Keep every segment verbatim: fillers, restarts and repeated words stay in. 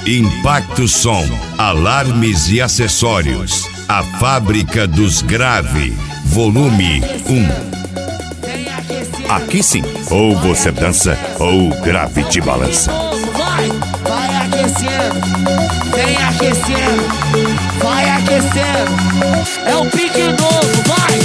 Impacto Som, alarmes e acessórios. A fábrica dos Grave, volume um. Aqui sim, ou você dança ou o grave te balança. Vai, vai aquecendo, vem aquecendo, vai aquecendo. É o pique novo, vai.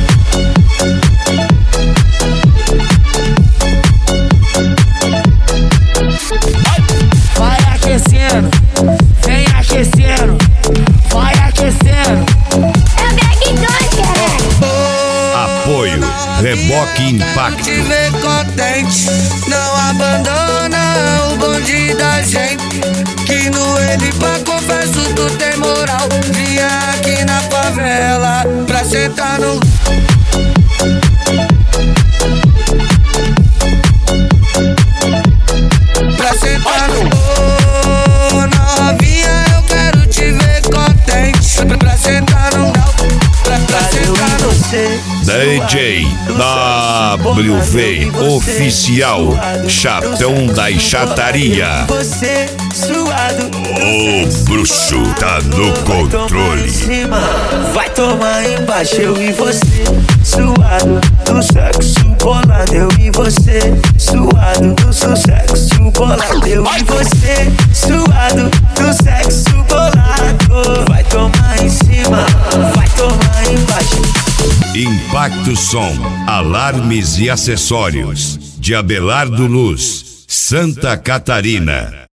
Vai aquecendo, vem aquecendo, vai aquecendo. É o Greg dois, Apoio Reboque Impacto. Te ver contente, não abandona o bonde da gente. Que no ele pra confesso tu tem moral. Vinha aqui na favela pra sentar no. Pra sentar no. Oh, novinha, eu quero te ver contente. Pra sentar no. Pra, pra sentar no. D J W V Oficial, Chatão da Chataria. Você suado, O bruxo tá no controle. vai tomar embaixo, eu e você. Suado do sexo bolado, eu e você. Suado do sucesso bolado, eu e você. Suado do sexo bolado. Vai tomar em cima, vai tomar embaixo. Impacto Som, alarmes e acessórios. De Abelardo Luz, Santa Catarina.